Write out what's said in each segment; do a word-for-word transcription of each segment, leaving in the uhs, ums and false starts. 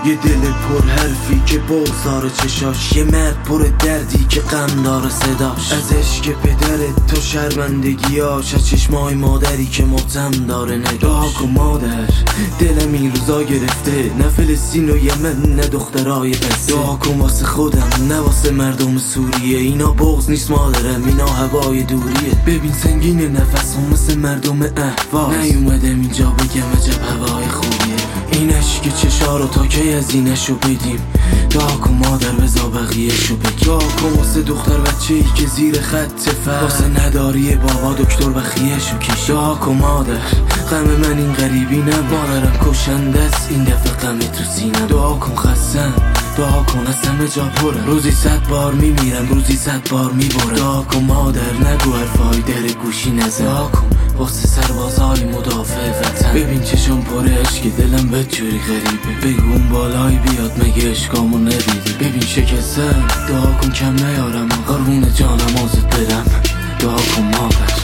یه دل پر حرفی که بغضاره چشاش، یه مرد پر دردی که غم داره صداش، از عشق پدرت تا شرمندگیاش، از چشمای مادری که ماتم داره نگاش. کن مادر دلم این روزا گرفته، نه فلسطین و یمن نه دخترای قصه. دعا کن واسه خودم نه واسه مردم سوریه، اینا بغض نیست مادرم، اینا هوای دوریه. ببین سنگین نفسم مثل مردم اهواز، نیومدم اینجا بگم عجب هوای خوبیه. این عشق چشا رو تا کی از اینشو بدیم؟ دعا کن مادر بزا بقیهشو بگی. دعا کن واسه دختر بچه‌ای که زیر خط فقر، واسه نداری بابا دکتر بخیهشو کشی. دعا کن مادر غم من این غریبی نه، مادرم کشنده است این دفعه غم تو سینم. دعا کن خستم، دعا کن از همه جا پرم، روزی صد بار میمیرم روزی صد بار میبرم. دعا کن مادر نگو حرفای در گوشی نزن. دعا کن واسه سربازای مدافع وطن، ببین چشم پر عشق دلم بدجوری غریبه. بگو اون بالای بیاد مگه عشقامو ندیدی؟ ببین شکستم دعا کن کم نیارم، قربون جانم آزت برم. دعا کن مادر.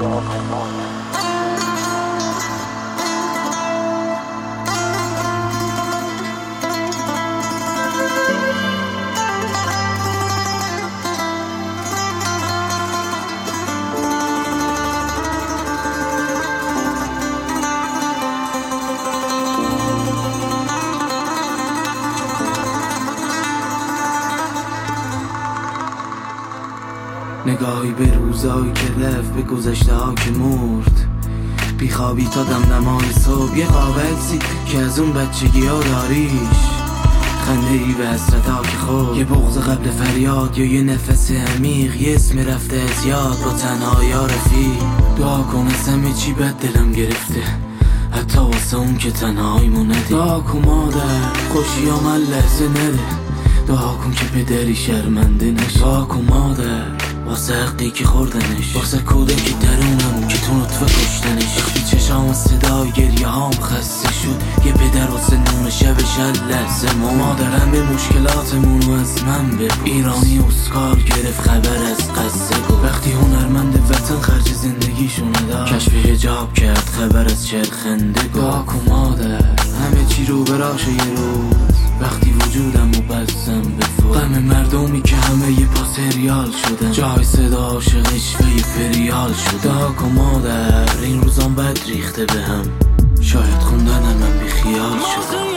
نگاهی به روزایی که رفت، به گذشته ها که مرد، بیخوابی تا دمدمای صبح، یه قاب عکسی که از اون بچگی ها داریش، خنده ای به حسرت ها که خود، یه بغض قبل فریاد یا یه نفس عمیق، یه اسم رفته از یاد با تنها یا رفیق. دعا کن از همه چی بد دلم گرفته، حتی واسه اون که تنهاییمو نده. دعا کن مادر خوشی ها من لحظه نده، دعا کن که پدری شرمنده نشه. دعا کن مادر واسه حقی که خوردنش، واسه کودکی درونم که تو نطفه کشتنش. وقتی چشام صدای گریه هام خسته شد، یه پدر واسه نون شب شل لحظه ما. مادرم به مشکلاتمونو از من بپرس، ایرانی اسکار گرفت خبر از قصه گفت. وقتی هنرمند وطن خرج زندگیشونه داد، کشف حجاب کرد خبر از چرخنده گفت. دعا کن مادر همه چی رو براشه یه روز، وقتی وجودم و بستم به فوق، غم مردمی که همه یه پاس ریال شدن، جای صدا عاشق عشوه فریال شد. دعا کن مادر این روزان بد ریخته به هم، شاید خوندنم من بی خیال شدم.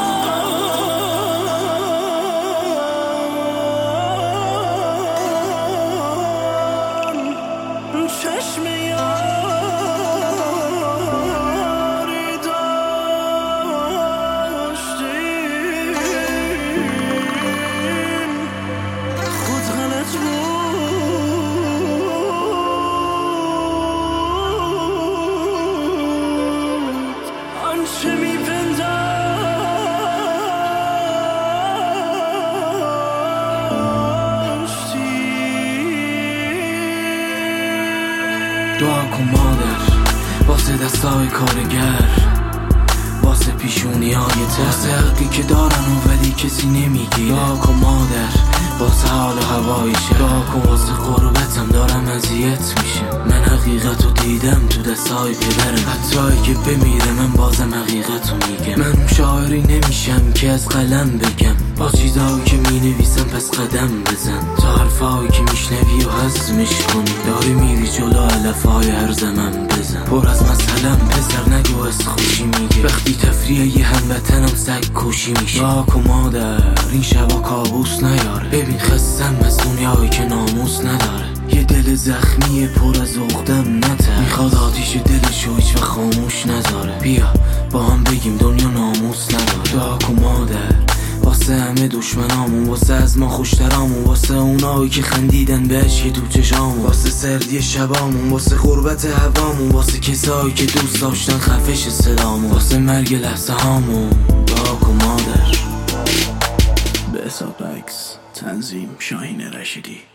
دعا کن مادر واسه دستای کارگر، واسه پیشونی های تر، واسه حقی که دارن و ولی کسی نمیگیره. دعا کن مادر واسه حال هوای شهر، دعا کن واسه غربتم دارم اذیت میشه. من حقیقتو دیدم تو دستای پدرم، حتی که بمیره من بازم حقیقتو میگم. من شاعری نمیشم که از قلم بگم، با چیزایی که مینویسم پس قدم بزن، تا حرفایی که میشنوی و هضمش کنی. داری میری جلو علفای هر زمن بزن، پر از مثلا پسر نگو از خوشی میگه، وقتی تفریه یه هموطنم سگ کشی میشه. دعا کن مادر این شبا کابوس نیاره، ببین خستم از دنیایی که ناموس نداره. یه دل زخمی پر از عقدم نتر، میخواد آتیش دلشو هیچ و خاموش نذاره. بیا با هم بگیم دنیا ناموس نداره. دعا کن مادر واسه همه دشمنامون، واسه از ما خوشترامون، واسه اونایی که خندیدن به عشق تو چشامون، واسه سردی شبامون، واسه غربت هوامون، واسه کسایی که دوست داشتن خفش صدامون، واسه مرگ لحظه هامون. دعا کن مادر. به حساب عکس تنظیم شاهین رشیدی.